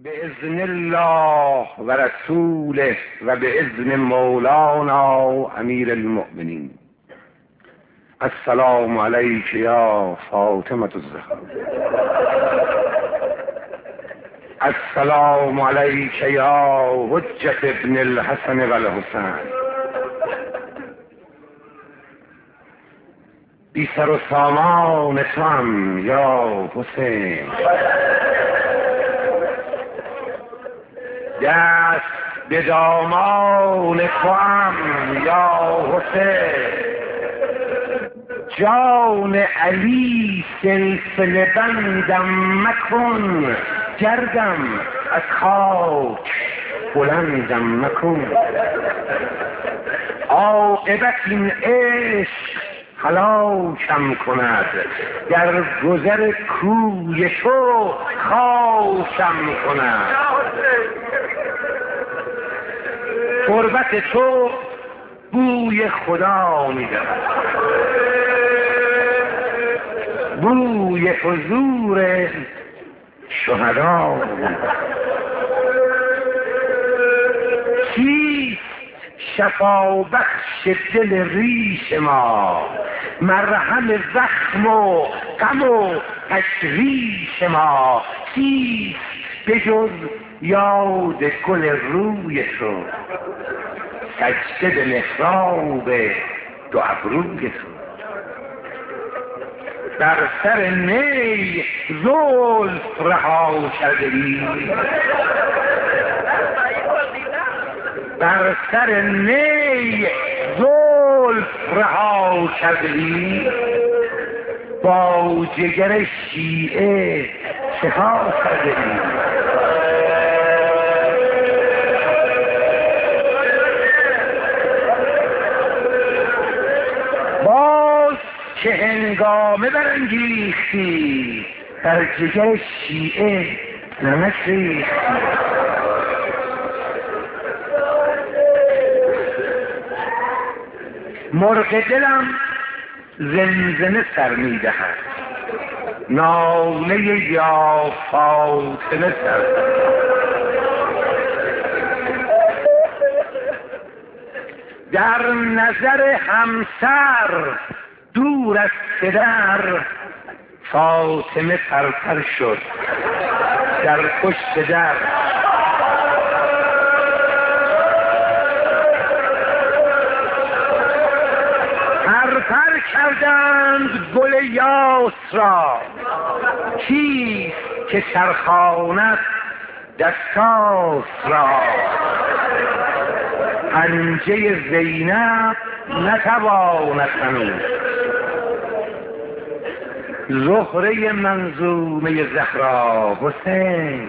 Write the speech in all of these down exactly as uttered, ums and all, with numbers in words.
به اذن الله و رسوله و به اذن مولانا امیر المؤمنین. السلام علیک یا فاطمة الزهرا. السلام علیک یا حجة ابن الحسن و الحسین. بی سر و سامان توام یا حسین، دست به دامان توام یا حسین. جان علی سلسله بندم مکن، گردم از خاک بلندم مکن. عاقبت این عشق هلاکم کند، در گذر کوی تو خاکم کند. قربت تو بوی خدا میدهد، بوی حضور شهدا میدهد. کیست شفا بخش دل ریش ما، مرهم زخم و غم و تشویش ما؟ کیست به جز یاد گل روی تو، سجده به محراب دو ابروی تو؟ در سر نی زلف رها کرده ای، بر سر نی زلف رها کرده ای، با جگر شیعه چه ها کرده ای؟ باز که هنگامه برانگیختی، در جگر شیعه نمک ریختی. مرغ دلم زمزمه سر میدهد، ناله یا فاطمه سر. در نظر همسر دور از پدر، فاطمه پرپر شد در پشت در. پرپر کردند گل یاس را، کیست که چرخاند دستاس را؟ پنجه زینب نتواند هنوز، زهره منظومه زهرا. حسین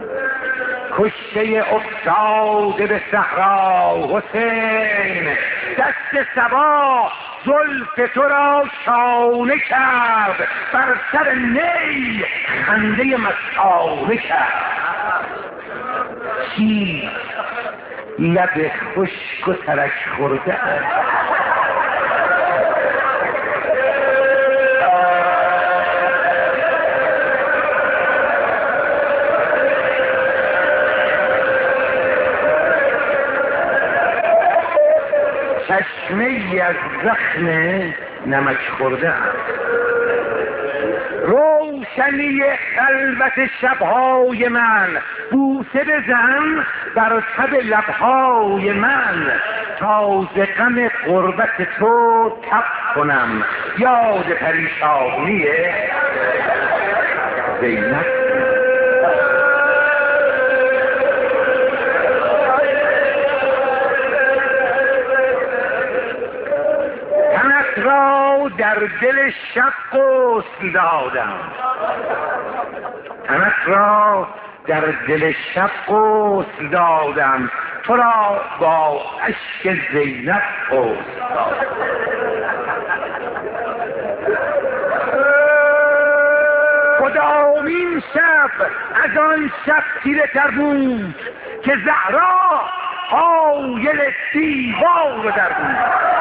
کشته افتاده به صحرا. حسین دست صبا زلف تو را شانه کرد، بر سر نی خنده مستانه کرد. کی لب خشک و ترک خورده چشمه‌ای از زخم نمک خورده، روشنی خلوت شبهای من. بوسه بزن بر تب لبهای من، تا ز غم غربت تو تب کنم، یاد پریشانی زینب. را در دل شب غسل دادم، تنت را در دل شب غسل دادم، تو را با اشک زینب غسل دادم. کدامین شب از آن شب تیره تر بود، که زهرا حایل دیوار در بود.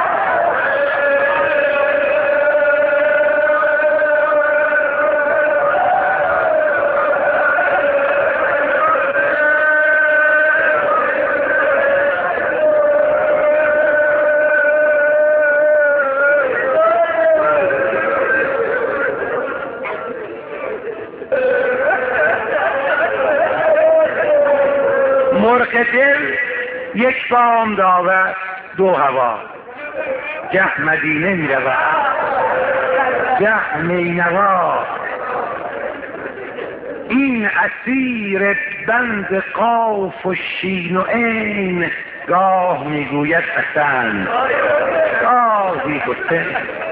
مرغ دل یک بام داور دو هوا، گه مدینه می رود گه نینوا. این اسیر بند قاف و شین و عین، گاه میگوید حسن گاهی حسین.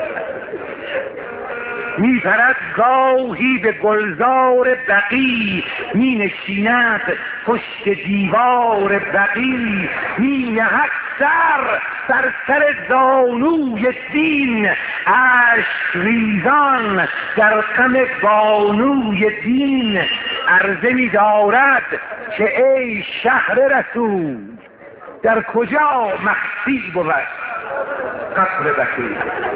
می پرد گاهی به گلزار بقی، می نشیند پشت دیوار بقی. می نهد سر بر سر زانوی دین، اشک ریزان در غم بانوی دین. عرضه می دارد که ای شهر رسول، در کجا مخفی بود قصر بقی.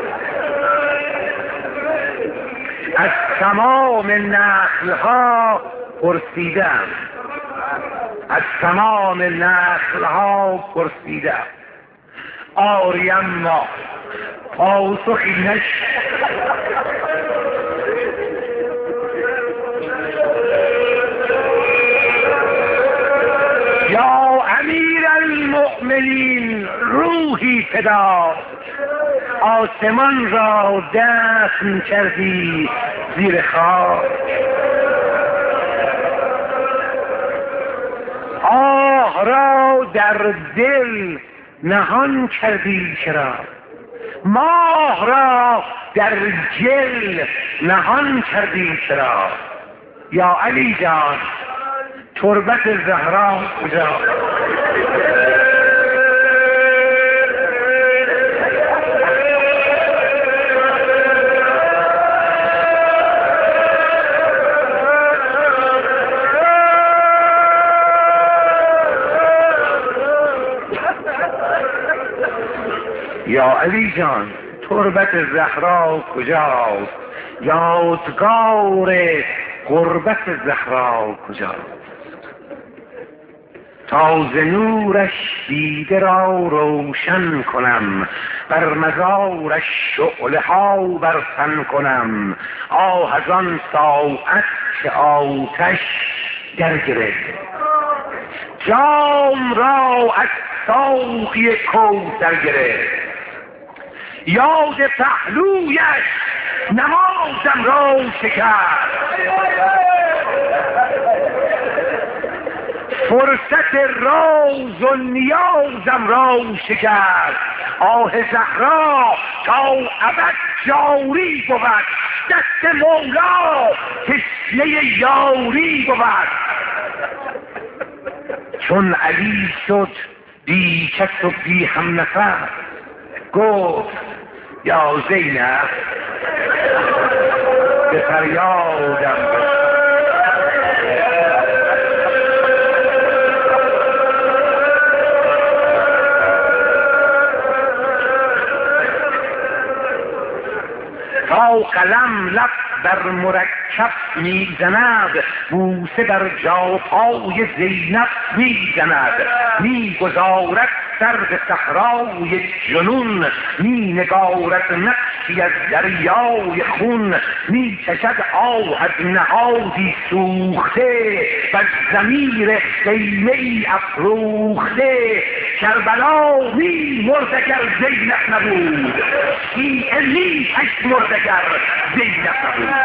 از تمام نخلها پرسیدم، از تمام نخلها پرسیدم، آری اما پاسخی نشد. یا امیر المؤمنین روحی فدا، آسمان را دفن کردی زیر خاک. آه را در دل نهان کردی چرا، ماه را در جل نهان کردی چرا. یا علی جان تربت زهرا کجا؟ یا علی جان تربت زهرا کجاست؟ یادگار قربت زهرا کجاست؟ تا ز نورش دیده را روشن کنم، بر مزارش شعله ها برفن کنم. آه از آن ساعت که آتش در گرفت، جام را از ساقی کوثر گرفت. یاد پهلویش نمازم را شکست، فرصت راز و نیازم را شکست. آه زهرا تا ابد جاری بود، دست مولا تشنه یاری بود. چون علی شد بی کس و بی هم نفر، گفت یا زینب به فریادم بس. تا قلم لب بر مرکب میزند، بوسه بر جاپای زینب میزند. میگذارد سر به صحرای جنون، می نگارد نقشی از دریای خون. می چشد آه از نهادی سوخته، بر ضمیر خیمه ای افروخته. کربلا می مرد اگر زینب نبود، شیعه می مرد اگر زینب نبود.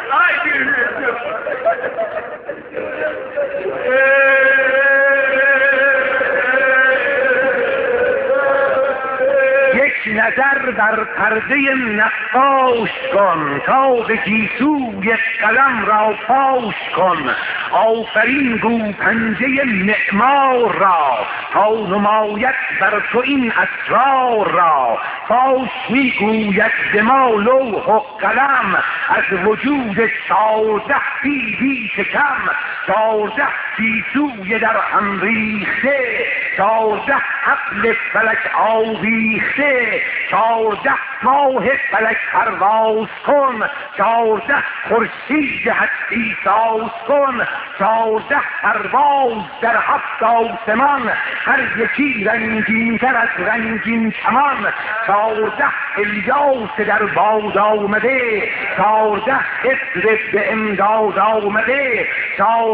نظر بر پرده نقاش کن، تا به گیسوی قلم را پاش کن. آفرین گو پنجه معمار را، تا نماید بر تو این اسرار را. پاش میگوید به ما لوح و قلم، از وجود چارده بی بی شکم. چارده گیسوی در هم ریخته، چارده حبل فلک آویخته. چارده ماه فلک پرواز کن، چارده خورشید هستی ساز کن. چارده پرواز در هفت آسمان، هر یکی رنگین تر از رنگین کمان. چارده الیاس در باد آمده، چارده اسر به امداد آمده. چارده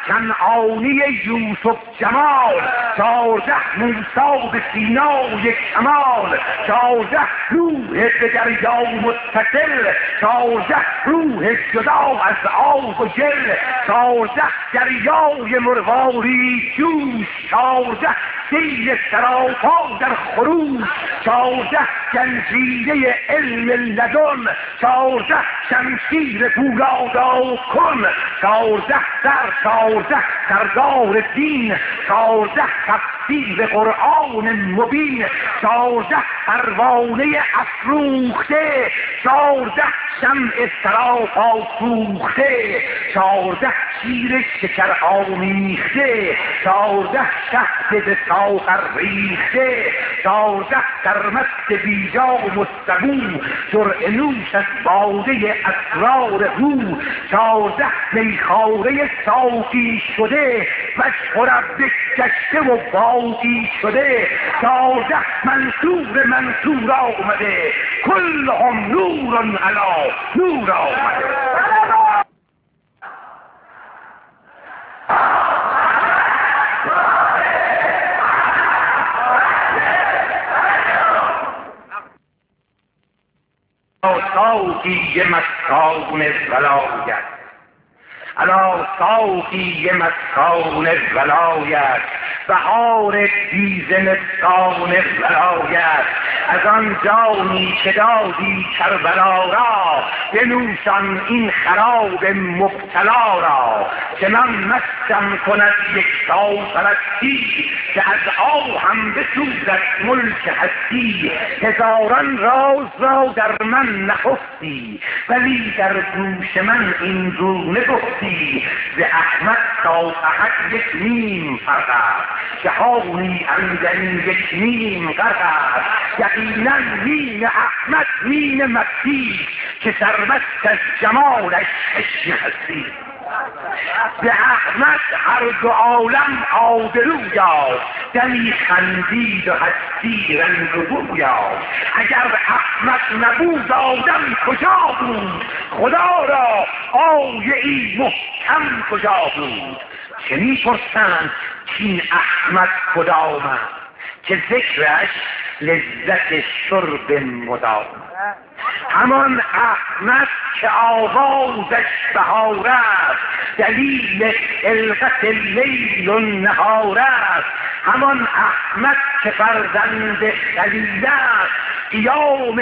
کنعانی یوسف جمال، چارده موسی به سینای کمال، چارده روح به دریا متصل، چارده روح جدا از آب و گل، چارده دریای مرواری جوش، چارده سیل سراپا در خروش، چارده جنزیره علم لدن، چارده شمشیر پولادا کن، چارده در چارده سردار دین، چارده تفسیر قرآن مبین، چارده پروانه افروخته، چارده شمع سراپا سوخته، چارده شیر شکر آمیخته، چارده شهد به ساغر ریخته، چارده سرمست بیجا مستقو، جرعه نوش از باده اسرار او، چارده میخواره صافی شده وجه رب گشته و باقی شده، چارده منصور منصور آمده، کلهم نور علی نور آمده. ساقی مسکان ولایت، علا ساقی مسکان ولایت، بهار تیز مسکان ولایت، از آن جانی که دادی کربلا را، بنوشان این خراب مبتلا را، که من مستم کند یک پرستی، که از آهم بسوزد ملک هستی، هزاران راز را در من نهفتی، ولی در گوش من این گونه گفتی، ز احمد تا احد یک نیم فرق است، جهانی اندر یک نیم غرق است، یقینا نیم احمد نیم مسیح، که سرمست از جمالش چشم هستی. به احمد هر دو عالم آبرو یافت، دمی خندید و هستی رنگ و بو یافت، اگر احمد نبود آدم کجا بود، خدا را آیه ای محکم کجا بود. چه می پرسند کین احمد کدام است، که ذکرش لذت شرب مدام، همان احمد که آوازش بهار است، دلیل خلقت لیل و نهار است، همان احمد که فرزند خلیل است، قیام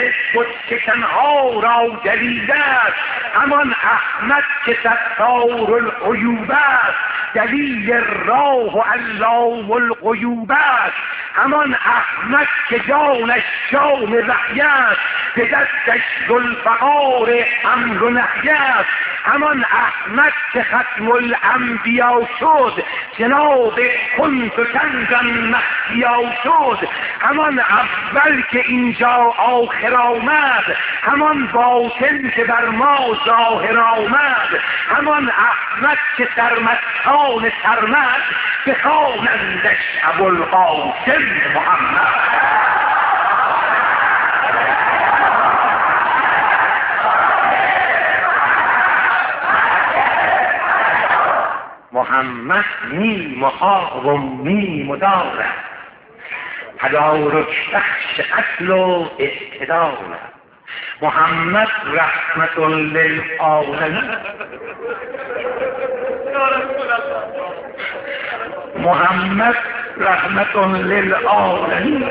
بتشکنها را دلیل است، همان احمد که ستار العیوب است، دلیل راه و علام الغیوب است، همان احمد که جانش جان وحی است، به دستش ذوالفقار امر و نهی است، همان احمد که ختم الانبیا شد، جناب کنت کنزا مخفیا شد، همان اول که اینجا آخر آمد، همان باطن که بر ما ظاهر آمد، همان احمد که سرمستان سرمد، بخوانندش ابوالقاسم محمد. محمد میم و ها و میم و دارد، تدارک بخش اصل و اقتدار، محمد رحمت للعالمین، محمد رحمت للعالمین،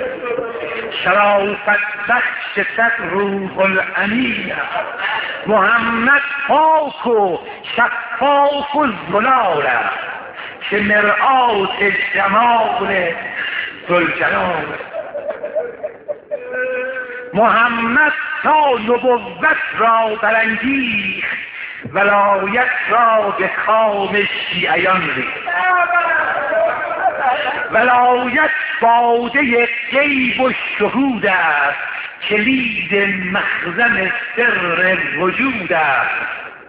شرافت بخش صد روح الامین، محمد پاک و شفاف و زلال است، که مرآت جمال ذوالجلال، محمد تا نبوت را برانگیخت، ولایت را به کام شیعیان ریخت، ولایت باده غیب و شهود است، کلید مخزن سر وجود است،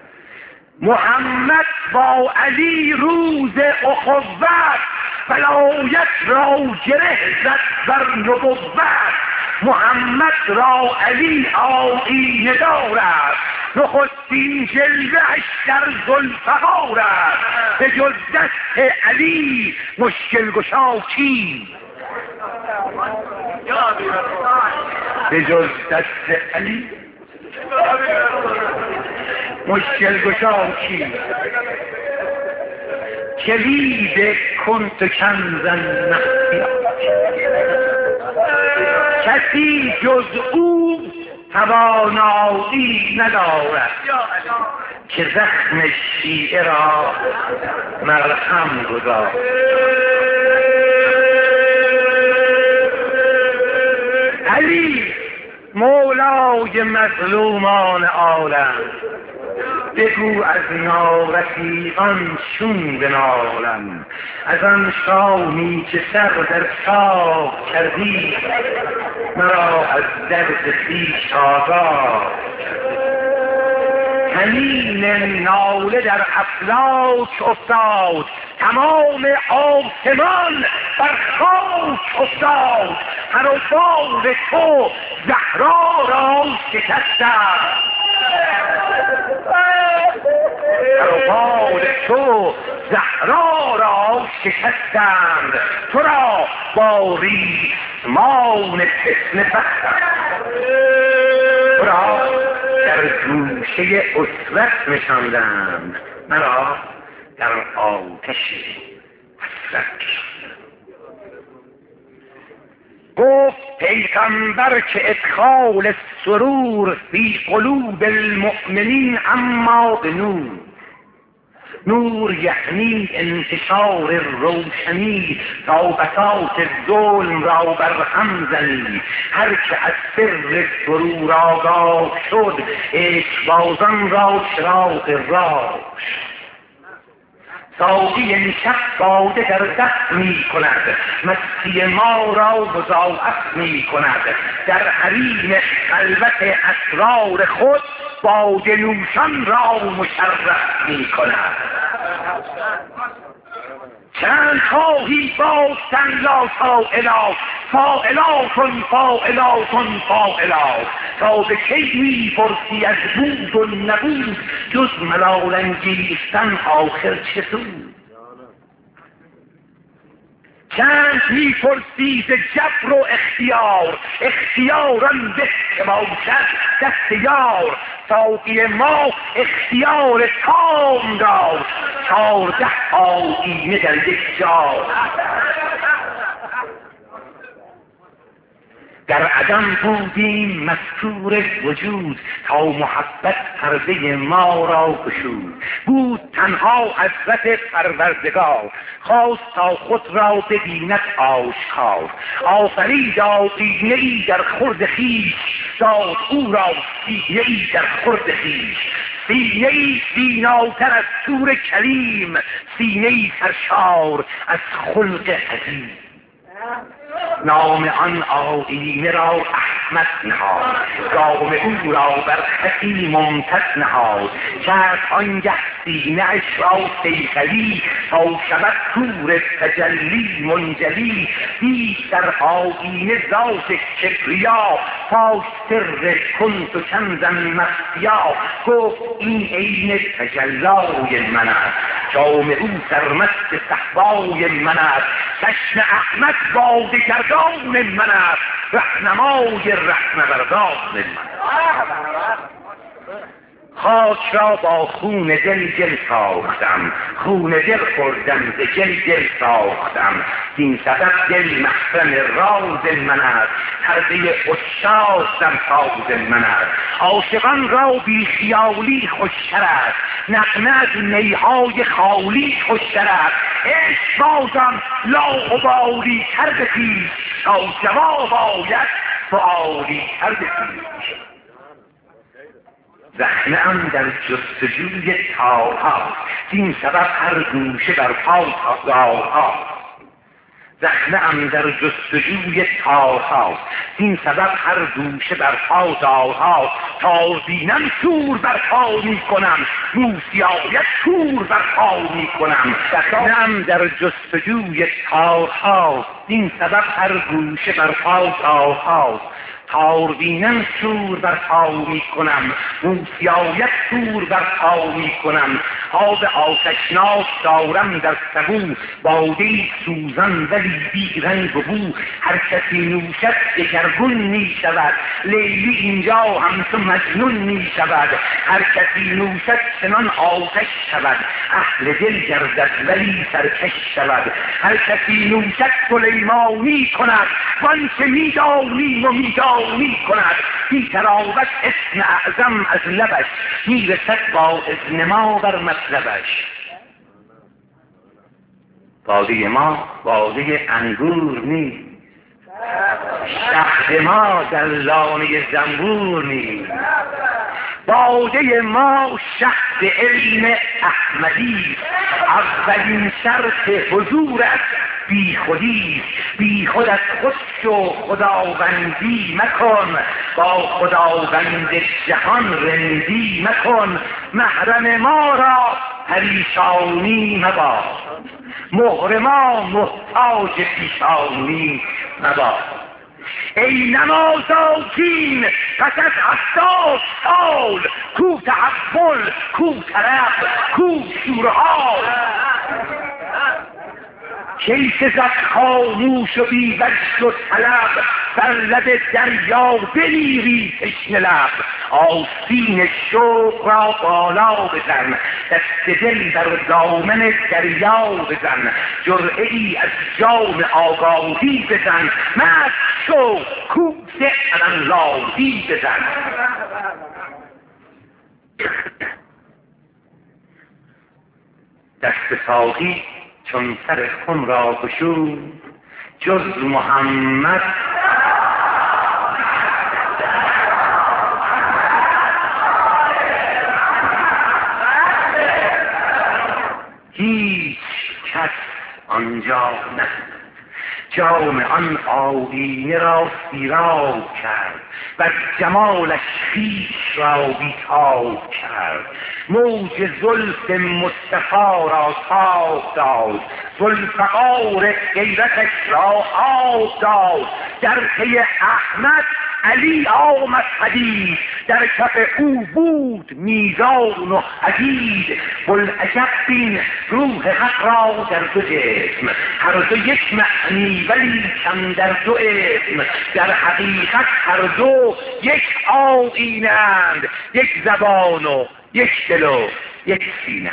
محمد با علی روز اخوت، ولایت را گره زد بر نبوت، محمد را علی آیینه دارد، نخستین جلوه‌اش در ذوالفقار است. به جز دست علی مشکل گشا کی؟ به جز دست علی مشکل گشا کی؟ کلید کنت کنزن مخفیا، کسی جز او توانایی ندارد که زخم شیعه را مرهم گذارد. علی مولای مظلومان عالم، بگو از نارفیقان چون بنالم، از آن شامی که سر در خاک کردی، مرا از درد خویش آگاه. طنین ناله در افلاک افتاد، تمام آسمان بر خاک افتاد. پر و بال تو زهرا را شکستم، پر و بال تو زهرا را شکستند، تو را با ریسمان فتنه بستند، تو را در گوشه اسوت نشاندند، مرا در آتش حسرت. گفت پیغمبر که ادخال سرور فی قلوب المؤمنین اما به نور. نور یعنی انتشار روشنی تا بساط ظلم را بر هم زنی. هر که از سر سرور آگاه شد، عشقبازان را چراغ راه. ساقی امشب باده در دست می کند، مستی ما را مضاعف می کند. در حریم خلوت اسرار خود، باده نوشان را مشرف می کند. چند خواهی باختن یا فاعلا، فاعلاتون فاعلاتون فاعلات. تا به کی می پرسی از بود و نبود، جز ملال انگیختن آخر چه سود؟ چند می پرسی ز جبر و اختیار، اختیاران به که باشد دست یار. ساقی ما اختیار تام داد، چارده آیینه در یک جا. در عدم بودیم مستور وجود، تا محبت پرده ما را گشود. بود تنها حضرت پروردگار، خواست تا خود را ببیند آشکار. آفرید آیینه ای در خورد خویش، داد او را سینه ای در خورد خویش. سینه ای بیناتر از طور کلیم، سینه ای سرشار از خلق عظیم. نام آن آیینه را احمد نهاد، گام او را بر خطی ممتد نهاد. کرد آنگه سینه اش را صیقلی، تا شود طور تجلی منجلی. دید در آیینه ذات کبریا، تا سر کنت کنزن مخفیا. گفت این عین تجلای من است، جام او سرمست صحبای من است. چشم احمد باده گردان من است، رهنمای رهنوردان من است. خاک را با خون دل گل ساختم، خون دل خوردم ز گل دل ساختم. این سبب دل محرم راز من است، پرده عشاق در ساز من است. عاشقان را بی خیالی خوشتر است، نغمه از نیهای خالی خوشتر است. عشق بازان لاابالی کرده پیش، تا جواب آید سؤالی کرده پیش. زخمه ام در جستجوی تاها، این سبب هر گوشه بر پا تا گاها. زخمه ام در جستجوی تارها، این سبب هر گوشه بر پا دارها. تار بینم شور بر پا می کنم، موسی آید شور بر پا می کنم. زخمه ام در جستجوی تارها، این سبب هر گوشه بر پا دارها. تار بینم شور بر پا می کنم، موسی آید شور بر پا می کنم. آب آتشناک دارم در سبو، باده سوزان ولی بی رنگ و بو. هر کسی نوشد دگرگون می شود، لیلی اینجا همچو مجنون می شود. هر کسی نوشد چنان آتش شود، اهل دل گردد ولی سرکش شود. هر کسی نوشد سلیمانی کند، وانچه می دانیم و می می کند. بی تراوت اسم اعظم از لبش، می رسد با اذن ما بر مطلبش. باده ما باده انگور نیست، شهد ما در لانه زنبور نیست. باده ما شهد علم احمدی، اولین شرط حضور است بی خودی. بی خود از خود شو خداوندی مکن، با خداوند جهان رندی مکن. محرم ما را پریشانی مباد، مهر ما محتاج پیشانی مباد. ای نماز آتین پس از هفتاد سال، کو تحول کو طرب کو شورحال. کیسه زد خاموش و بی وجد و طلب، بر لب دریا بمیری تشنه لب. آستین شوق را بالا بزن، دست دل بر دامن دریا بزن. جرعه ای از جام آگاهی بزن، مست شو کوسه علاللهی بزن. دست ساقی چون سر خم را گشود، جز محمد هیچ کس آنجا نه. جام آن آیینه را سیراب کرد، و جمالش خویش را بیتاب کرد. موج زلف مصطفی را تاب داد، ذوالفقار غیرتش را آب داد. در پی احمد علی آمد پدید، در کف او بود میزان و حدید. بوالعجب بین روح حق را در دو جسم، هر دو یک معنی ولی کم در دو اسم. در حقیقت هر دو یک آیینه‌اند، یک زبان و یک دل و یک سینه.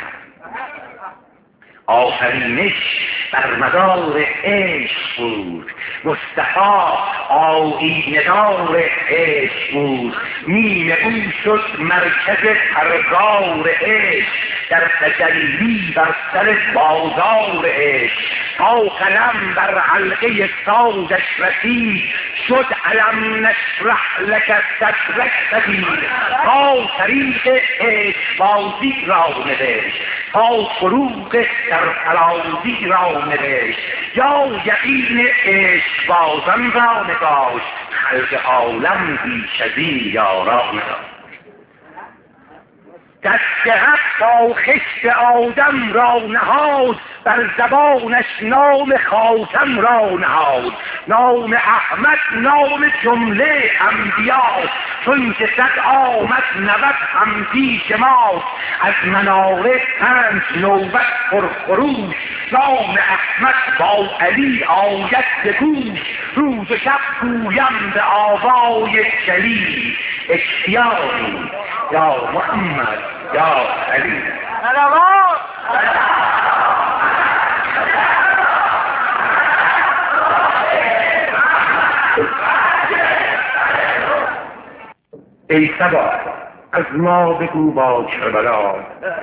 آفرینش بر مدار عشق بود، مصطفی آیینه دار عشق بود. میم او شد مرکز پرگار عشق، در تجلی بر سر بازار عشق. تا قلم بر حلقه سازش رسید، شد علم نشرح لک صدرک سدید. تا طریق عشق بازی را نوشت، تا فروغ در فرازی را نوشت. یا یقین عشق بازان را نگاشت، خلق عالم بیش از این یارا نداشت. دست حق تا خشت آدم را نهاد، بر زبانش نام خاتم را نهاد. نام احمد نام جمله انبیا، چون که صد آمد نود هم پیش ما. از مناره پنج نوبت پرخروش، نام احمد با علی آید به گوش. روز و شب گویم به آوای جلی، اشتیاقی یا محمد یا علی. سلامات ای صبا از ما بگو با کربلا،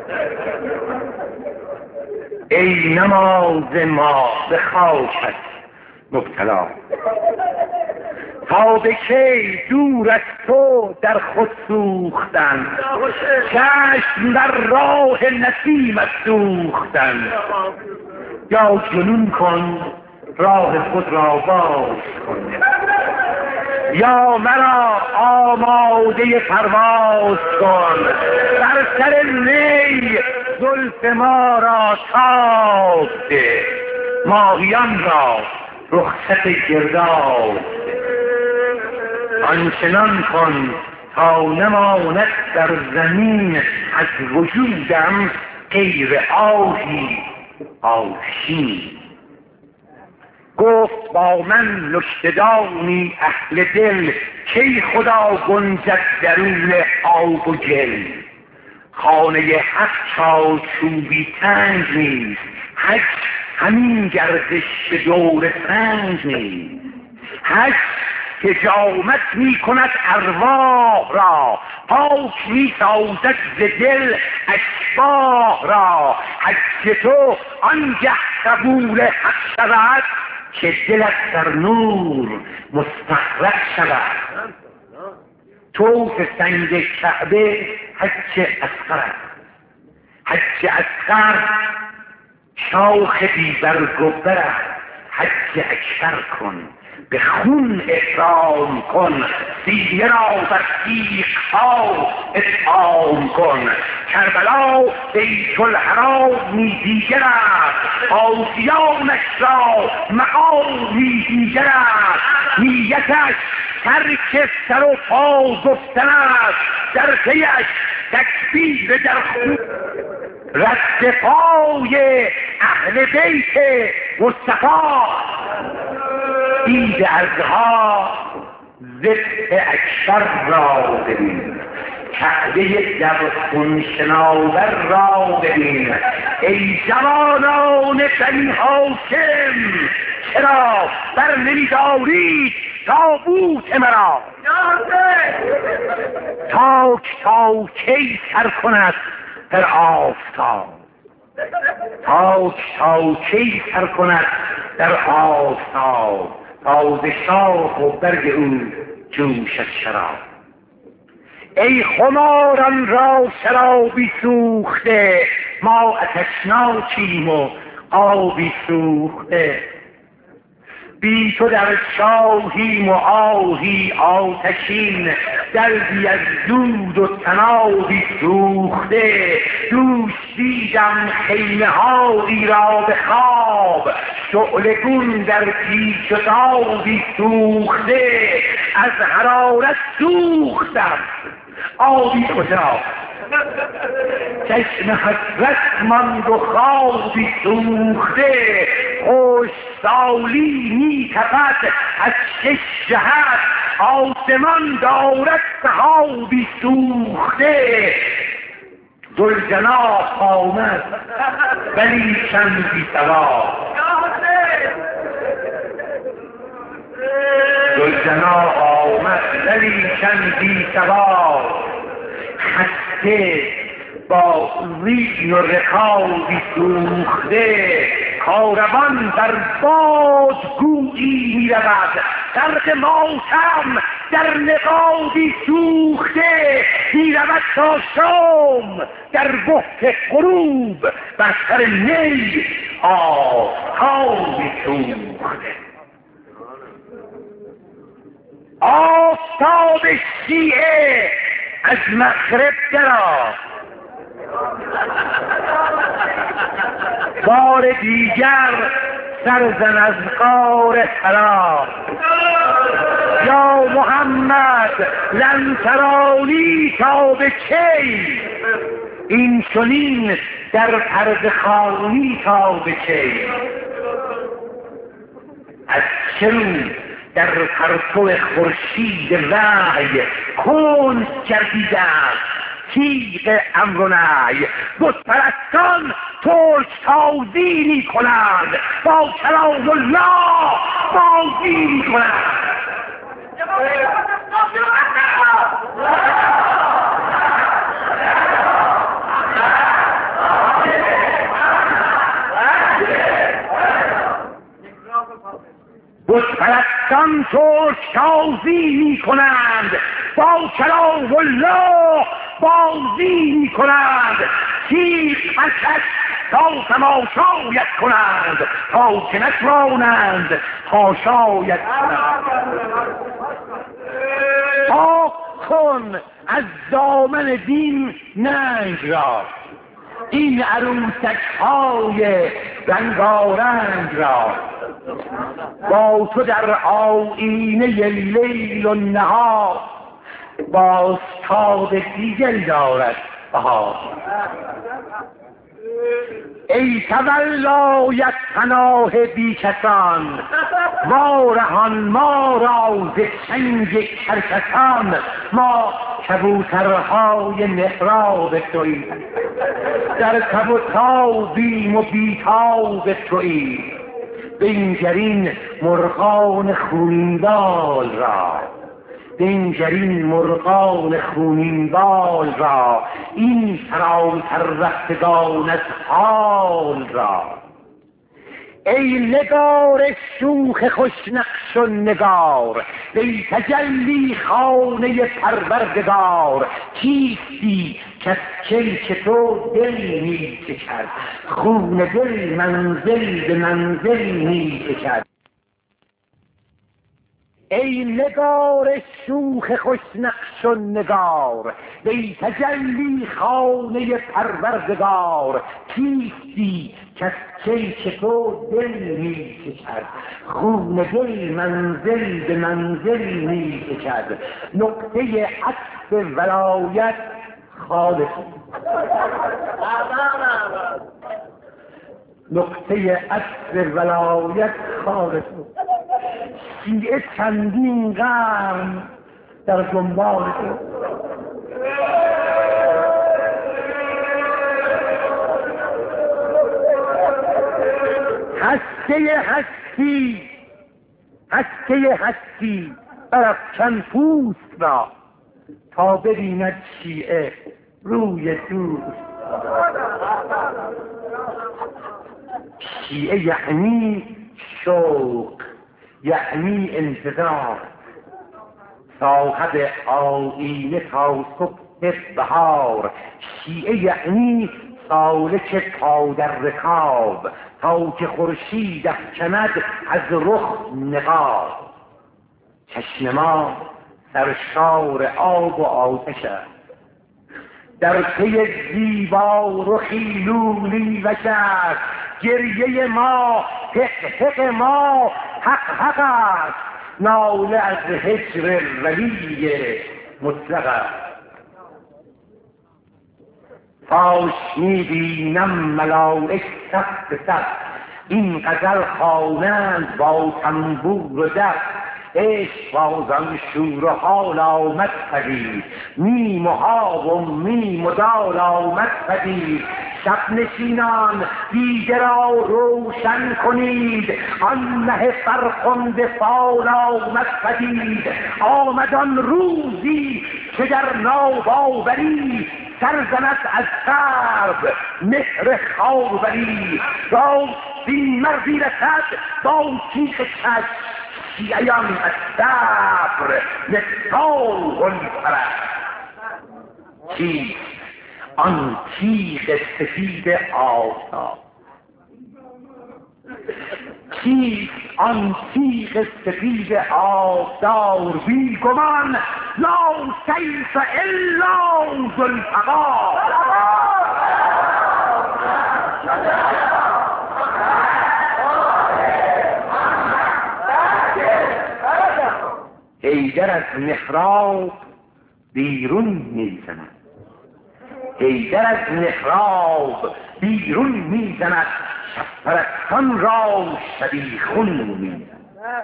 ای نماز ما به خاکت مبتلا. تا به کی دور از تو در خود سوختن، چشم در راه نسیمت سوختن. یا جنون کن راه خود را باز کن. یا مرا آماده پرواز کن، بر سر نی زلف ما را تاب ده، ماهیان را رخصت گرداب ده. آنچنان کن تا نماند در زمین از وجودم غیر آهی آشین. گفت با من نکته‌دانی اهل دل، کی خدا گنجد درون آب و گل. خانه حق چارچوبی تنگ نیست، حج همین گردش به دور سنگ نیست. حج حجامت می کند ارواح را، پاک می سازد ز دل اشباح را. حج تو آنگه قبول حق شود که دلت در نور مستغرق شود. طوف سنگ کعبه حج اصغر است، حج اصغر شاخ بی برگ و بر است. حج اکبر کن به خون احرام کن، سینه را بر تیغ‌ها اطعام کن. کربلا بیت الحرامی دیگر است، آسیانش را مقامی دیگر است. نیتش ترک سر و پا گفتن است، در پیش تکبیر در خون رد پای اهل بیت مصطفی. عید اضحی ذبح اکبر را ببین، کعبه دبخون شناور را ببین. ای جوانان بنی هاشم، چرا بر نمیدارید تابوت مرا؟ تاک تا کی سر کند در آفتاب، تاک تا کی سر کند در آفتاب. تا ز شاخ و برگ او جوشد شراب. ای خماران را شرابی سوخته، ما آتشناکیم و آبی سوخته. بی تو در شاهیم و آهی آتشین، دردی از دود و تنابی سوخته. دوش دیدم خیمه هایی را به خواب، شعلگون در پیچ و تابی سوخته. از حرارت سوختم آبی کجا، چشم حسرت ماند و خوابی سوخته. خوش سالی می تپد از شش جهت، آسمان دارد سحابی سوخته. ذوالجناح آمد ولی چند بی ثواب، ذوالجناح آمد ولی چند بی ثواب. خسته با زین و رکابی سوخته، کاروان در باد گویی می رود. سرق ماتم در نقابی سوخته، می رود تا شام در بحت غروب، بر سر نی آفتابی سوخته. آفتاب شیعه از مغرب درآ، بار دیگر سرزن از غار حرا. یا محمد لن ترانی تا به کی، این چنین در پرده خوانی تا به کی. از چه رو در پرتو خورشید وحی کند گردیده است تیغ امر و نهی. بت پرستان ترک تازی می کنند، با کلام الله بازی می کنند. بت پرستان ترک تازی می کنند، با کلام الله بازی می کنند. تیغ پسش تا تماشایت کنند، تا که نتوانند خاشایت کنند. پاک کن از دامن دین ننگ را، این عروسک های رنگارنگ را. با تو در آیینه لیل و نهار، بازتاب دیگر دارد بهار. ای تولایت پناه بی کسان، وارهان ما را ز چنگ کرکسان. ما کبوترهای محراب توییم، در تب و تابیم و بیتاب توییم. بنگرین مرغان خونینبال را، بنگرین مرغان خونینبال را، این فراتر رفتگان از حال را. ای نگار شوخ خوشنقش و نگار، ای تجلی خانه پروردگار. کیستی کز کلک تو دل می چکد، خون دل منزل به منزل می چکد. ای نگار شوخ خوشنقش و نگار، ای تجلی خانه پروردگار. کیستی کز کلک تو دل می چکد، خون دل منزل به منزل می چکد. نقطه عطف ولایت خالص، نقطه عطف ولایت خالص. شیعه چندین قرن در دنبال تو، هسته هستی، هسته هستی برافکن پوست را، تا ببیند شیعه روی دوست. شیعه یعنی شوق، یعنی انتظار، صاحب آیینه تا صبح بهار. شیعه یعنی سالک پا در رکاب، تا که خورشید افکند از رخ نقاب. چشم ما سرشار آب و آتش است، در پی زیبا رخی لولی وش است. گریه ما حق حق ما حق حق است، ناله از هجر ولی مطلق است. فاش میبینم ملائک صف به صف، این غزل خوانند با تنبور و دف. عشق بازان شور و حال آمد پدید، میم و ها و میم و دال آمد پدید. شب نشینان دیده را روشن کنید، آن مه فرخنده فال آمد پدید. آمد آن روزی که در ناباوری، سرزند از غرب مهر خاوری. راستین مردی رسد با تیغ کج، شیعیان از صبر نساء الفرج. چیست آن تیغ سفید آفتاب، چیست آن تیغ سفید آفتاب؟ بی گمان لا سیف الا ذوالفقار. حیدر از محراب بیرون میزند، حیدر از محراب بیرون میزند، شبپرستان را شبیخون میزند.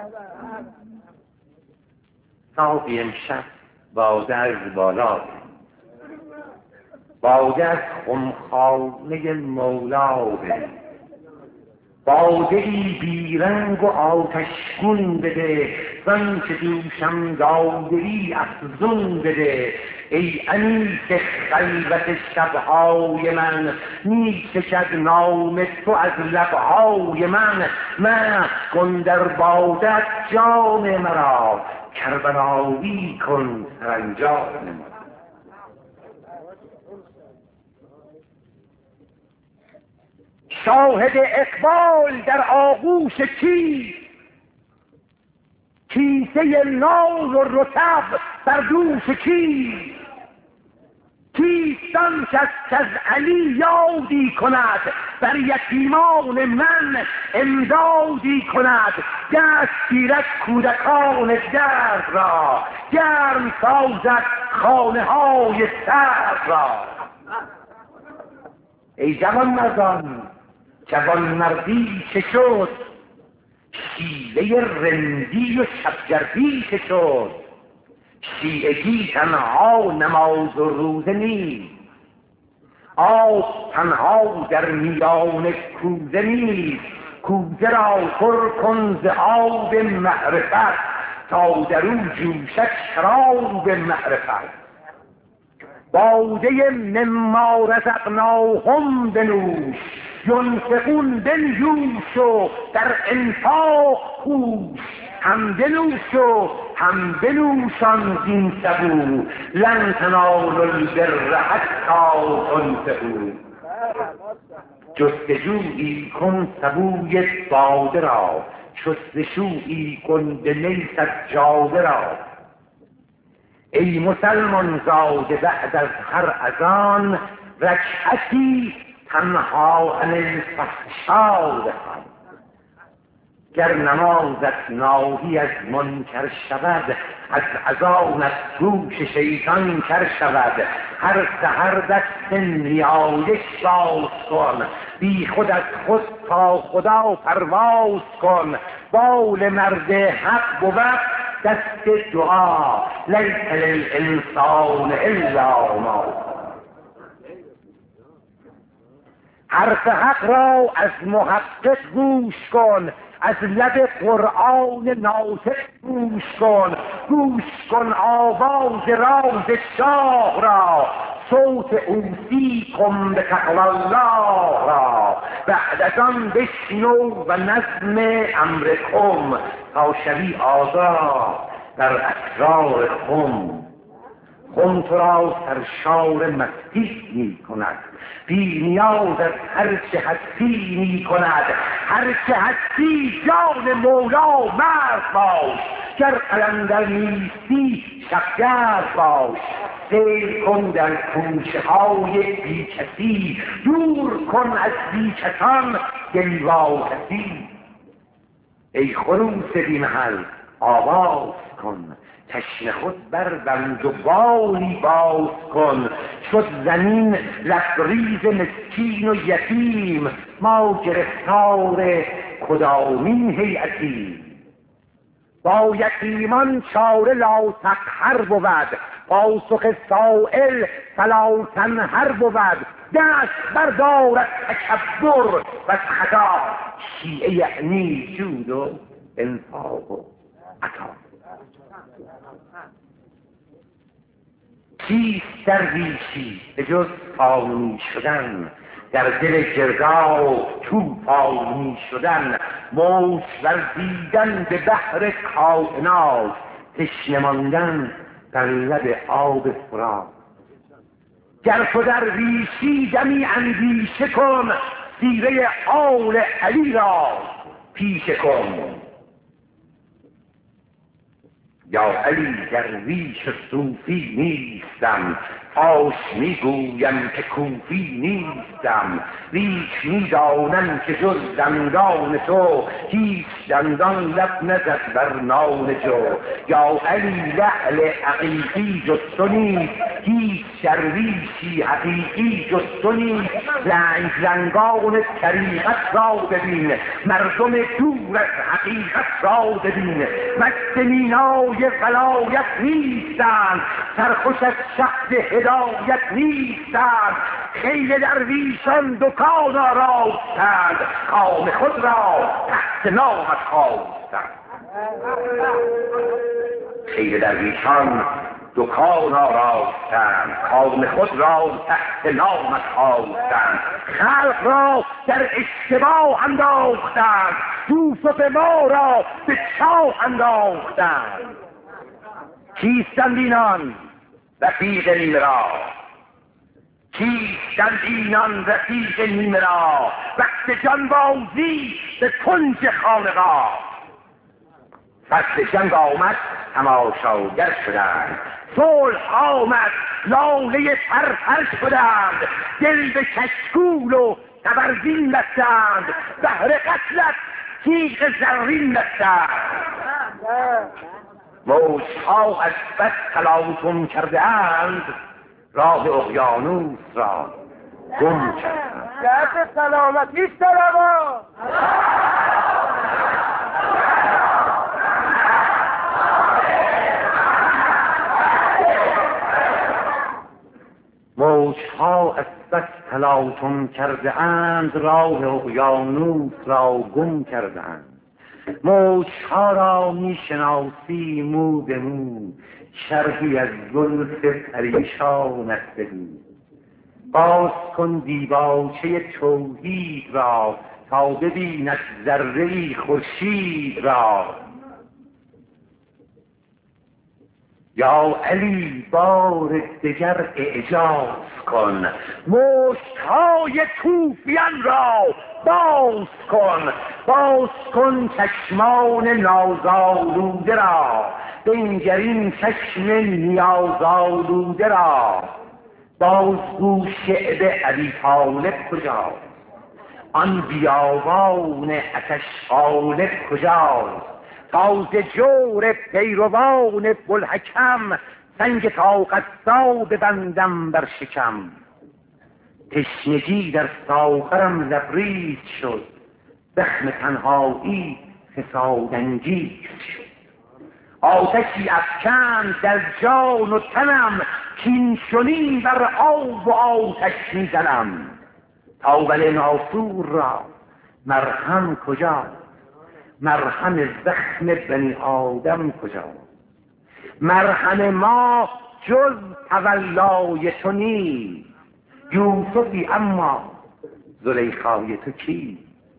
ساقی امشب باده از بالا، باده از خمخانه مولا بده. باده ای بیرنگ و آتشگون بده، زن که دوشم دادری افزون بده. ای انیس خلوت شبهای من، می چکد نام تو از لبهای من. مست کن در بادت جام مرا، کربلایی کن سرانجام مرا. شاهد اقبال در آغوش کی، کیسه ناز و رطب بر دوش کی، کیستان کس کز علی یادی کند، بر یتیمان من امدادی کند، دست گیرد کودکان درد را، گرم سازد خانه های سرد را. ای جوان مردان، جوان مردی چه شد؟ شیوه رندی و شبگردی چه شد؟ شیعگی تنها نماز و روزه نیست، آب تنها در میان کوزه نیست، کوزه را پر کن ز آب معرفت، تا در او جوشد شراب معرفت. باده مما رزقناهم بنوش، ینفقون بنجوش و در انفاق کوش، هم بنوش و هم بنوشان زین سبو، لن تنالوا البر حتی تنفقوا. جستجویی کن سبوی باده را، شستشویی کن به می سجاده را. ای مسلمان زاده بعد از هر اذان، رکعتی تنها عن الفحشا بخوان. گر نمازت ناهی از منکر شود، از اذانت گوش شیطان کر شود. هر سحر دست نیایش باز کن، بی خود از خود تا خدا پرواز کن. بال مرد حق بود دست دعا، لیس للانسان الا ما. حرف حق را از محقق گوش کن، از لب قرآن ناطق گوش کن. گوش کن آواز راز شاه را، صوت اوصی کن به تقوی الله را. بعد از آن بشنو و نظم امر کم، تا شوی آزاد در اسرار خم. خم تو را سرشار مستی می کند، بی نیاز از هر چه هستی می کند. هر چه هستی جان مولا مرد باش، گر قلندر نیستی شبگرد باش. سیر کن در کوچه های بی کسی، دور کن از بی کسان دل واکسی. ای خروس بی محل آواز کن، چشم خود بربند و بالی باز کن. شد زمین لبریز مسکین و یتیم، ما گرفتار کدامین هیئتی. با یتیمان چاره لا تقهر بود، پاسخ سائل فلا تنهر بود. دست بردارد تکبر و خدا، شیعه یعنی جود و انفاق و عطا. چیست درویشی به جز فانی شدن، در دل گرداب طوفانی شدن. موج ورزیدن به بحر کائنات، تشنه ماندن در لب آب فرات. گر تو درویشی دمی اندیشه کن، سیره آل علی را پیشه کن. یا علی درویش صوفی نیستم، فاش میگویم که کوفی نیستم. ریش میدانم که جز دندان تو، هیچ دندان لب نزد بر نان جو. یا علی لعل حقیقی جز تو نیست، هیچ درویشی حقیقی جز تو نیست. لنگ لنگان طریقت را ببین، مردم دور از حقیقت را ببین. مست مینای ولایت نیستند، سرخوش از شهد هدایت نیستند. خیل درویشان دکان آراستند، کام خود را تحت نامت خواستند. خیل درویشان دکان آراستند، کام خود را تحت نامت خواستند. خلق را در اشتباه انداختند، یوسف ما را به چاه انداختند. کیستند اینان رفیق نیل را، کیستند اینان رفیق نیمه را وقت جانبازی به کنج خانقاه. فصل جنگ آمد تماشاگر شدند، صلح آمد لاله پرپر شدند، دل به کشکول و تبرزین بستند، بهر قتلت تیغ زرین بستند. موجها از بس تلاطم کرده اند، راه اقیانوس را گم کردند. درد سلامتیش دارم. موجها از بس تلاطم کرده اند، راه اقیانوس را گم کرده اند. موجها را می شناسی مو به مو، شرحی از زلف پریشانت بگو. باز کن دیباچه توحید را تا ببیند ذره‌ای خورشید را. یا علی بار دگر اعجاز کن، مشتهای کوفیان را باز کن. باز کن چشمان نازآلوده را، بنگر این چشم نیازآلوده را. بازگو شعر ابی طالب کجاست، آن بیابان آتش غالب کجاست. تاز جور پیروان بوالحکم، سنگ طاقت سا ببندم بر شکم. تشنگی در ساغرم لبریز شد، زخم تنهایی حسادانگیز شد. آتشی افکند در جان و تنم، کین چنین بر آب و آتش میزنم. تاول ناسور را مرهم کجا، مرهم زخم بنی آدم کجا. مرهم ما جز تولای تو نیست، یوسفی اما زلیخای تو کی؟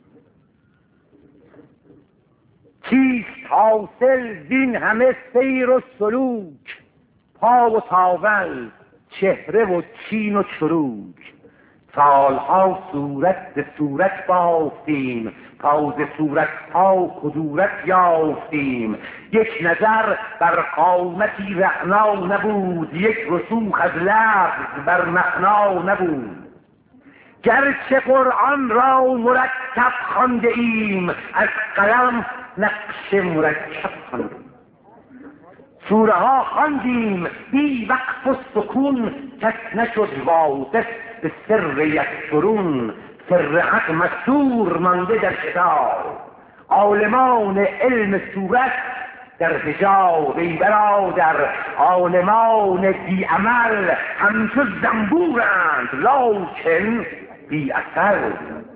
چیست حاصل زین همه سیر و سلوک، پا و تاول چهره و چین و چروک. سالها صورت به صورت بافتیم، تا ز صورت ها کدورت یافتیم. یک نظر بر قامتی رعنا نبود، یک رسوخ از لفظ بر معنا نبود. گرچه قرآن را مرتب خوانده ایم، از قلم نقش مرکب خواندیم. سوره ها خواندیم بی وقف و سکون، کس نشد واقف به سر یکفرون. سر حق مستور مانده در کتاب، عالمان علم صورت در حجاب. ای برادر عالمان بی عمل، همچو زنبورند لکن بی اثر.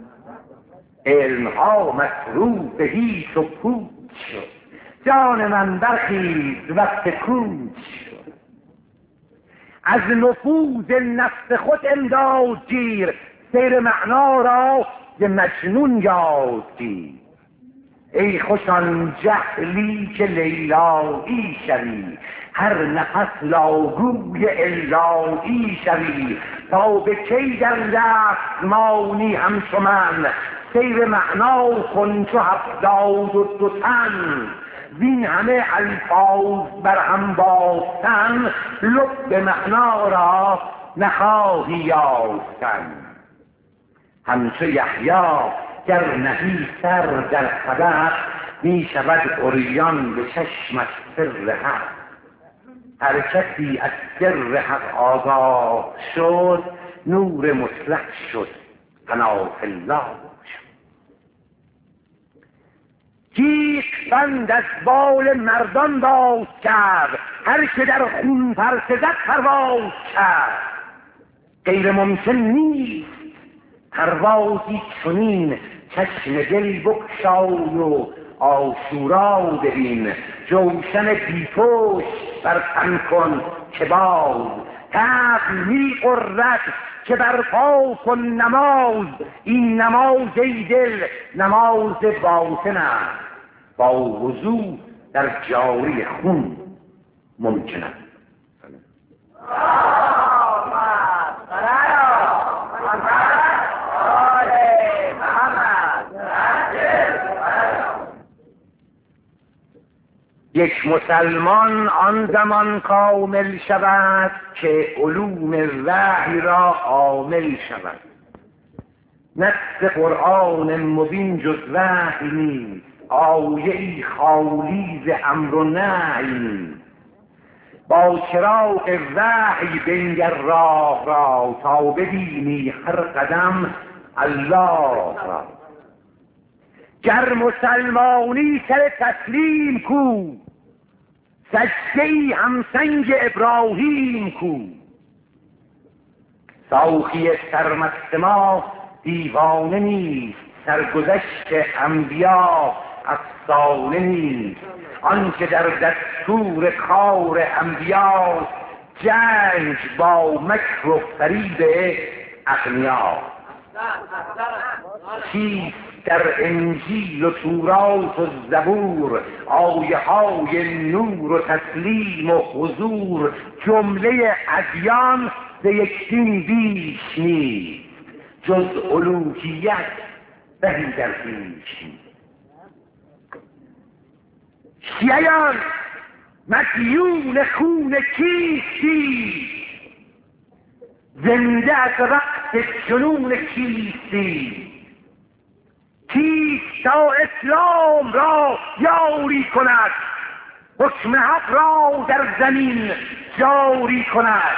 علمها مصروف هیچ و پوچ شد، جان من برخیز وقت کوچ شد. از نفوذ نفس خود امداد گیر، سیر معنا را ز مجنون یاد گیر. ای خوش آن جهلی که لیلایی شوی، هر نفس لاگوی الایی شوی. تا به کی در لفظ مانی همچو من، سیر معنا کن چو هفتاد و دو تن. زین همه الفاظ بر هم بافتن، لب معنا را نخواهی یافتن. همچو یحیی گر نهی سر در خبر، می شود عریان به چشمش سر حق. هر کسی از سر حق آگاه شد، نور مطلق شد پناه الله شد. تیغ بند از بال مردان باز کرد، هر که در خون پرسزد پرواز کرد. غیر ممکن نیست پروازی چنین، چشم دل بگشای و عاشورا ببین. جوشن بیپشت بر تن کن که باز، طبل می غرد که برپا کن نماز. این نماز ای دل نماز باطن است، با وضو در جاری خون ممکن است. یک مسلمان آن زمان کامل شود که علوم وحی را عامل شود. نص قرآن مبین جز وحی نیست، آیه‌ای خالی ز امر و نهی نیست. با چراغ وحی بنگر راه را، تا ببینی هر قدم الله را. گر مسلمانی سر تسلیم کو، سجده‌ای همسنگ ابراهیم کو. ساقی سرمست ما دیوانه نیست، سرگذشت انبیا افسانه نیست. آنکه در دستور کار انبیا، جنگ با مکر و فریب اغنیا. چیست در انجیل و تورات و زبور، آیه های نور و تسلیم و حضور. جمله ادیان ز یک دین بیش نیست، جز الوهیت بهی در پیش نیست. شیعیان مدیون خون کیستی، زنده از رقص جنون کیستی. کیست تا اسلام را یاری کند، حکم حق را در زمین جاری کند.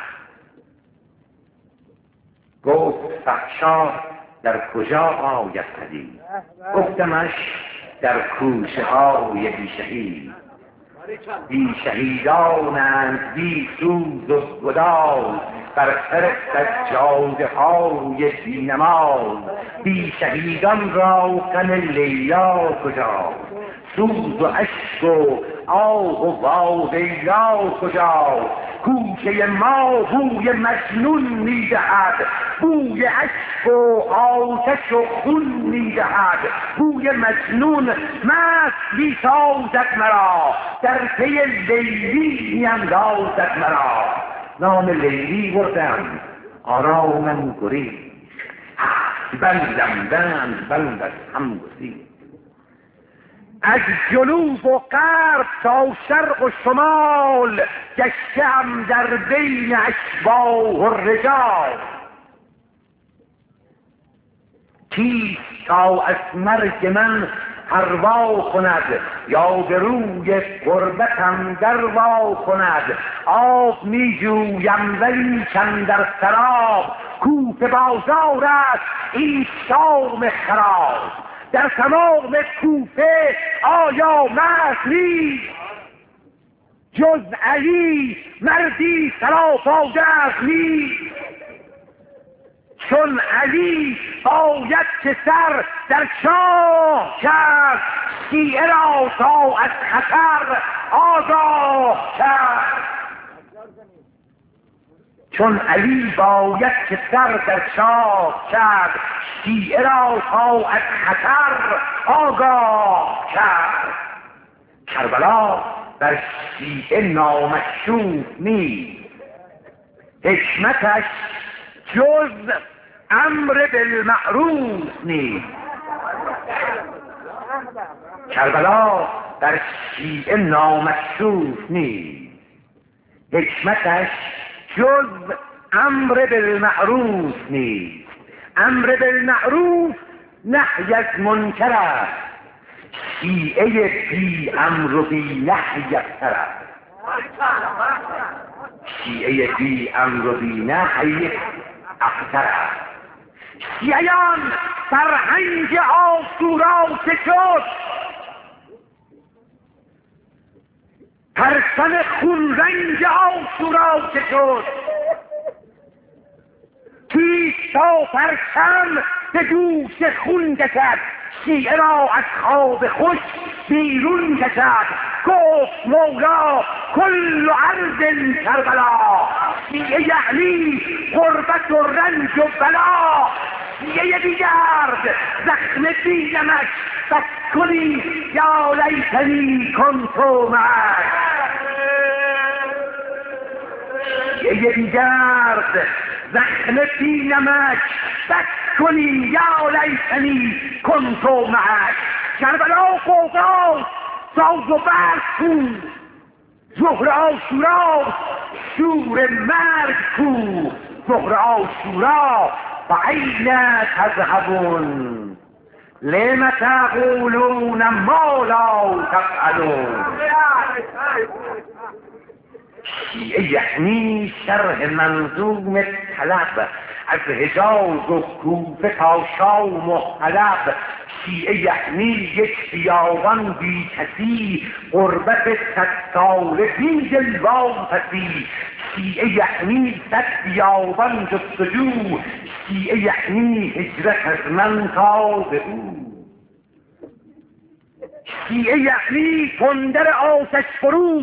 گفت فحشا در کجا آید پدید، گفتمش در کوچه های بی شهید. بی شهیدانند بی سوز و گداز، بر سر سجاده های بی نماز. بی شهیدان را غم لیلا کجاست، سوز و اشک و آه و واویلا کجاست. کوچه ما بوی مجنون میدهد، بوی اشک و آتش و خون میدهد. بوی مجنون مست میسازد مرا، در پی لیلی میاندازد مرا. نام لیلی بردم آرامم گریخت، بندم بند بند از هم گسیخت. از جنوب و غرب تا شرق و شمال، گشتم در بین اشباح و رجال. کیست تا از مرگ من پروا کند، یا به روی غربتم دروا کند. آب می جویم ولی کاندر سراب، کوفه بازار است این شام خراب. در تمام کوفه آیا مرد نیست، جز علی مردی سراپرده نیست. چون علی باید که سر در چاه کرد، شیعه را تا از خطر آگاه کرد. چون علی باید که سر در چاه کرد، شیعه را تا از خطر آگاه کرد. کربلا بر شیعه نامکشوف نیست، حکمتش جز امر بالمعروف نیست. کربلا بر شیعه نامکشوف نیست، حکمتش جز امر بالمعروف نیست. امر بالمعروف نهی از منکر است، شیعه بی امر و بی نهی افسر است. شیعه بی امر و بی نهی افسر است. شیعیان فرهنگ عاشورا که شد، پرچم خون رنگ عاشورا که شد. کیست تا پرچم به دوش خون کشد، شیعه را از خواب خوش بیرون کشد. گفت مولا کل ارض کربلا، شیعه یعنی غربت و رنج و بلا. شیعه بیگرد زخم بینمش، بس کنی یا لیتنی کنت معک. شیعه بیگرد زخم بینمک، بس کنی یا لیتنی کنت معک. کربلا قوقاست ساز و برگ کو، ظهر عاشورا شور مرگ کو، ظهر عاشورا فأین تذهبون لم تقولون ما لا تفعلون. شیعه یعنی شرح منظوم طلب از حجاز و کوفه تا شام و حلب. شیعه یعنی یک بیابان بی کسی، غربت صد ساله بی جلوافتی. شیعه یعنی صد بیابان جستجو، شیعه یعنی هجرت از من تا به او. شیعه یعنی تندر آتش فروز،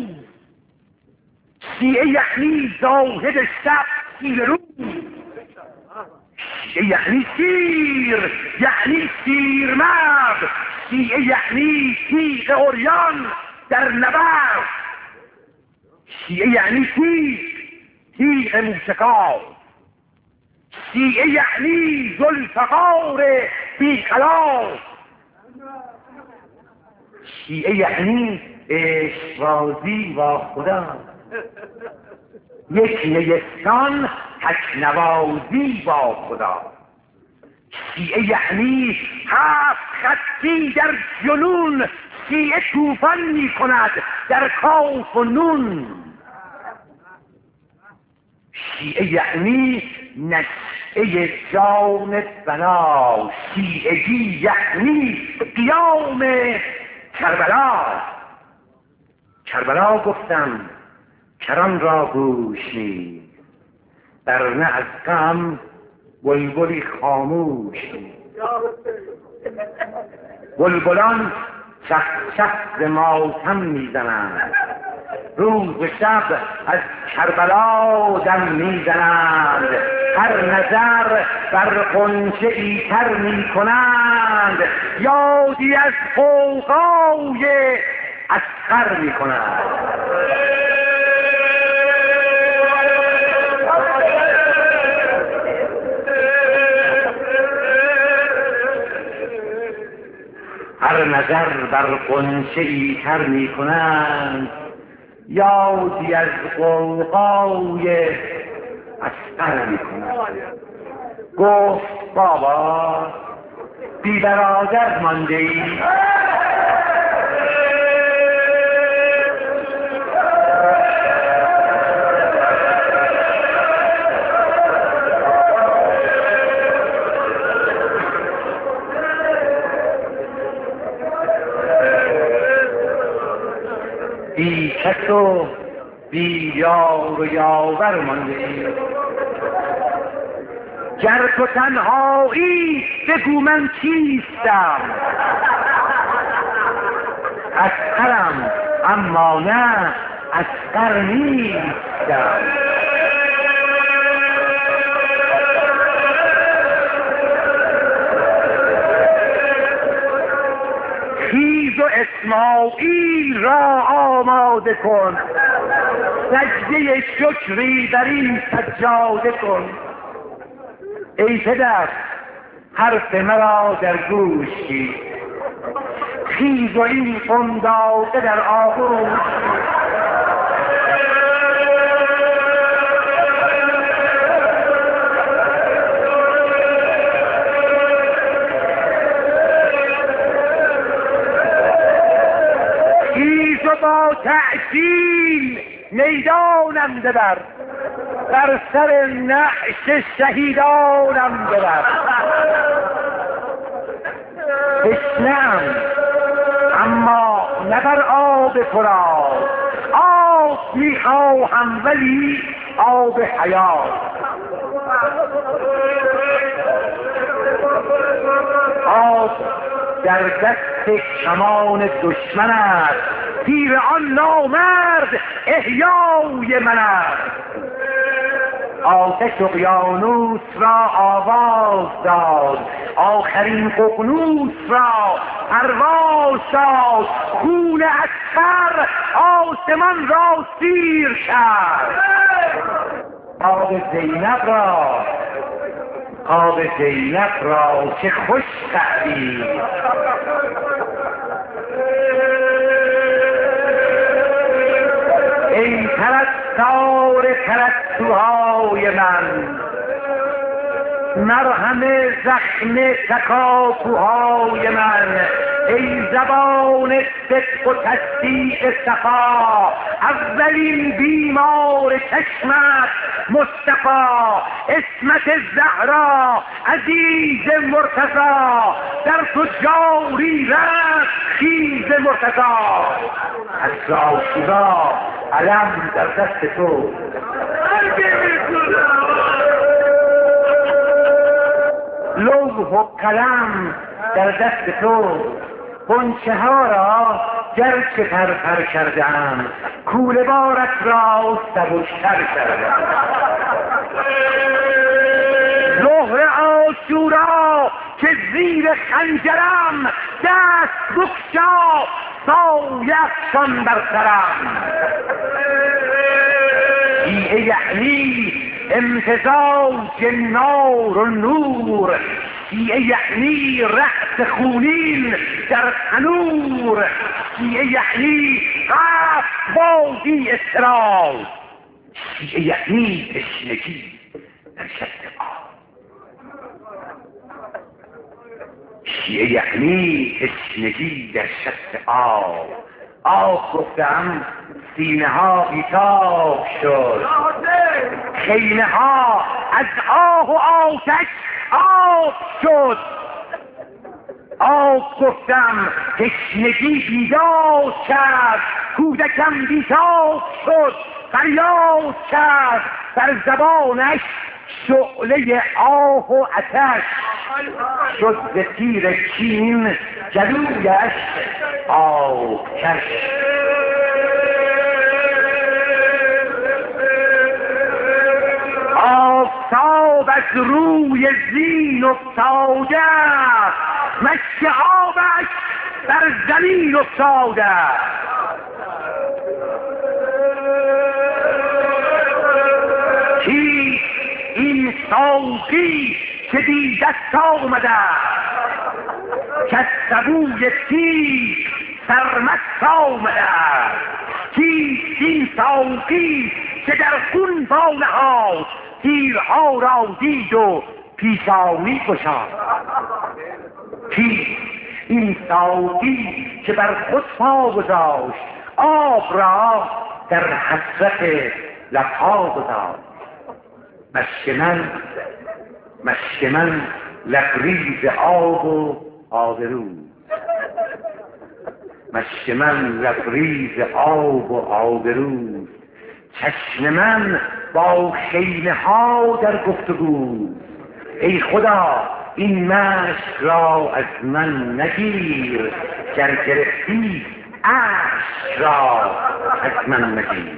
شیعه یعنی زاهد شب تیره روز. شیعه یعنی شیر، یعنی شیرمرد. شیعه یعنی تیغ عریان در نبرد. شیعه یعنی تیغ، تیغ موشکار. شیعه یعنی ذوالفقار بی خلاف. شیعه یعنی عشق‌بازی با خدا، یک نیستان تکنوازی با خدا. شیعه یعنی هفت خطی در جنون، شیعه توفان می کند در کاف و نون. شیعه یعنی نشأه جان بنا، شیعگی یعنی قیام کربلا. کربلا گفتم کران را گوش نیست، برنه از غم بلبلی خاموش نیست. بلبلان چخ چخ ز ماتم میزنند، روز و شب از کربلا دم میزنند. هر نظر بر غنچه ای تر میکنند، یادی از غوغای اصغر میکنند. هر نظر بر غنچه ای تر می کنند، یادی از غوغای اصغر می کنند. گفت بابا بی برادر مانده ای؟ بی کس و بی یار و یاور مانده ای؟ گر تو تنهایی بگو من کیستم. اصغرم اما نه اصغر نیستم. خیز و اسماعیل را آماده کن، سجده شکری در این سجاده کن. ای پدر حرف مرا در گوش گیر، خیز و این قنداقه در آغوش. خیز و با تعجیل میدانم ببر، بر سر نعش شهیدانم ببر. تشنه‌ام اما نه بر آب فرات، آب میخواهم ولی آب حیات. آب در دست کمان دشمن است، تیر آن نامرد احیای من است. آتش اقیانوس را آواز داد، آخرین ققنوس را پرواز داد. خون اصغر آسمان را سیر کرد. آب زینب را آب زینب را چه خوش تعبیر. ای پرستار پرستوهای من، مرهم زخم تکاپوهای من، ای زبان صدق و تصدیق صفا، اولین بیمار چشمت مصطفی، اسمت زهرا عزیز مرتضی، در تو جاری رفت خیز مرتضی، از آشورا علم در دست تو، لوح و قلم در دست تو، غنچه ها را گرچه پرپر کردم، کوله بارت را سبکتر کردم. زهر عاشورا که زیر خنجرم، دست بگشا سایه افشان بر سرم. شیعه یعنی امتزاج نار و نور، شیعه یعنی رأس خونین در تنور، شیعه یعنی هفت بادی اضطراب، شیعه یعنی تشنگی در شست آب، شیعه یعنی تشنگی در شست آب. آه گفتم سینه ها بیتاب شد، خیمه ها از آه و آتش آب شد. آه گفتم تشنگی بیداد کرد، کودکم بیتاب شد فریاد کرد، در زبانش شعله آه و آتش شد، ز تیر کین جلویش آبکش. آفتاب از روی زین افتاده، مشک آبش در زمین افتاده. کی این ساقی که بی دست آمده، که سبوی تیغ سرمست آمده. کیست این ساقی که در خون وانهاد، تیرها را دید و پیشانی گشاد. کیست این ساقی که بر خود پا گذاشت، آب را در حسرت لبها گذاشت. مشک من مشک من لبریز آب و آبرو، مشک من لبریز آب و آبرو. چشم من با خیمه ها در گفتگو، ای خدا این مشک را از من نگیر، گر گرفتی اشک را از من نگیر.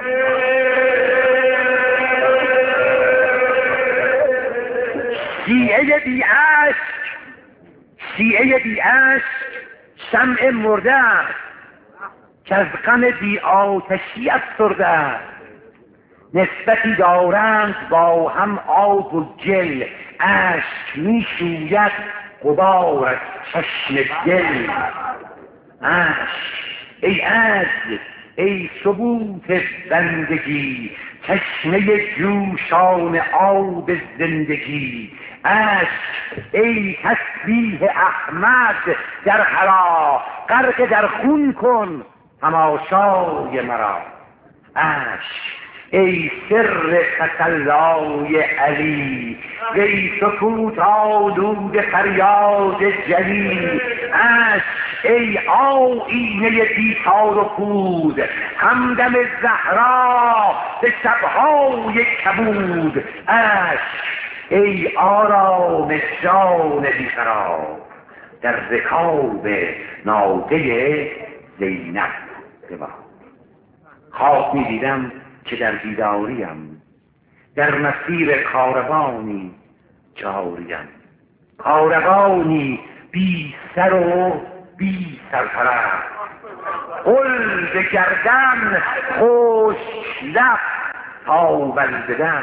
شیعه بی اشک، شیعه بی اشک شمع مرده است، که از غم بی آتشی افسرده است. نسبتی دارند با هم آب و گل، اشک می شوید غبار از چشم دل. اشک ای عدل، ای ثبوت بندگی، چشمه جوشان آب زندگی. اشک ای تسبیح احمد در حرا، غرق در خون کن تماشای مرا. اشک ای سر تسلای علی، ای سکوت آلود فریاد جلی. اشک ای آیینه بیتار و پود، همدم زهرا به شبهای کبود. اشک ای آرام جان بیقرار، در رکاب ناقه زینب ببار. خواب می دیدم که در بیداریم، در مسیر کاروانی جاریم. کاروانی بی سر و بی سرپرست، قل به گردن خشک لب تاول بدن.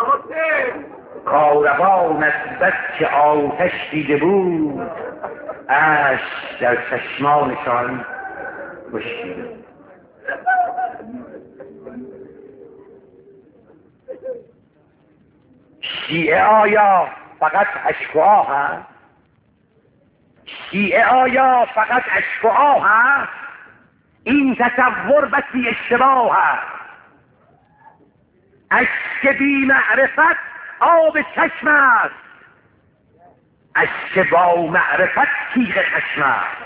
کاروان از بس که آتش دیده بود، اشک در چشمانشان خشکیده. شیعه آیا فقط اشک و آه هست؟ شیعه آیا فقط اشک و آه هست؟ این تصور بسی اشتباه هست. اشک بی معرفت آب چشم است، اشک با معرفت تیغ خشم است.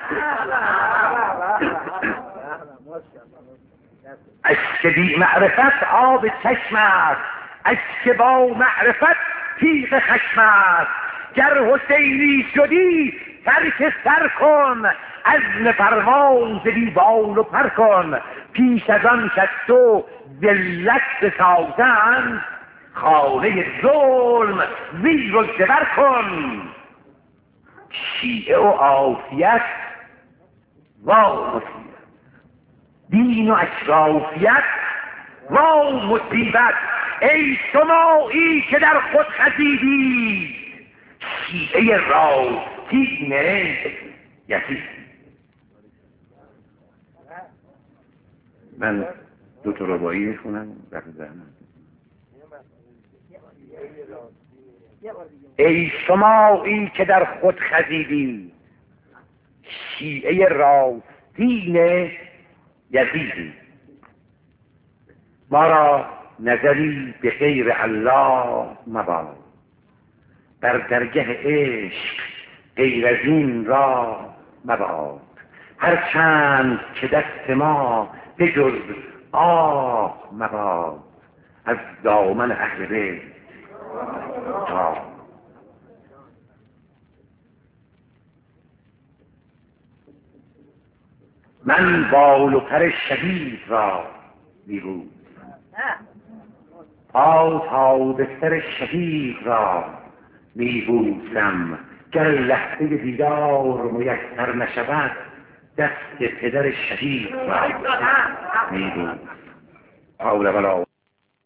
اشک بی معرفت آب چشم است، اشک با معرفت تیغ خشم است. گر حسینی شدی ترک سر کن، عزم پرواز بی بال و پر کن. پیش از آن کز تو ذلت بسازند، خانه ظلم زیر و زبر کن. شیعه و عافیت وا مصیبت، دین و اشرافیت وا مصیبت. ای شمایی که در خود خزیدی، شیعه راستین یزید. من دو تا رباعی میخونم در ذهنم. ای شمایی که در خود خزیدی، شیعه راستین یزیدی. ما را نظری به غیر الله مباد، در درگه عشق غیر از این را مباد. هر چند که دست ما به جز آه مباد، از دامن اهل بیت تا من بال و پر شهید را میبود، پا تا بستر شهید را میبوسم. گر لحظه دیدار میسر نشود، دست پدر شهید را میبوسم. حول ولا